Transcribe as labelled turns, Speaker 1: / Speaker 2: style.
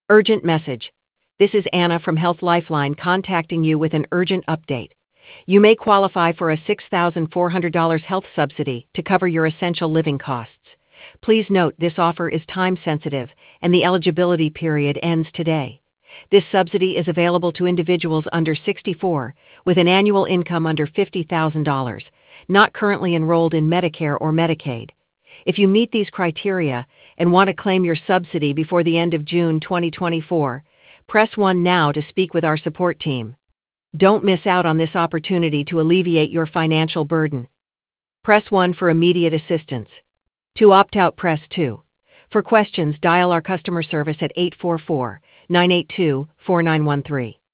Speaker 1: Urgent message. This is Anna from Health Lifeline contacting you with an urgent update. You may qualify for a $6,400 health subsidy to cover your essential living costs. Please note this offer is time sensitive and the eligibility period ends today. This subsidy is available to individuals under 64 with an annual income under $50,000, not currently enrolled in Medicare or Medicaid. If you meet these criteria and want to claim your subsidy before the end of June 2024, press 1 now to speak with our support team. Don't miss out on this opportunity to alleviate your financial burden. Press 1 for immediate assistance. To opt out, press 2. For questions, dial our customer service at 844-982-4913.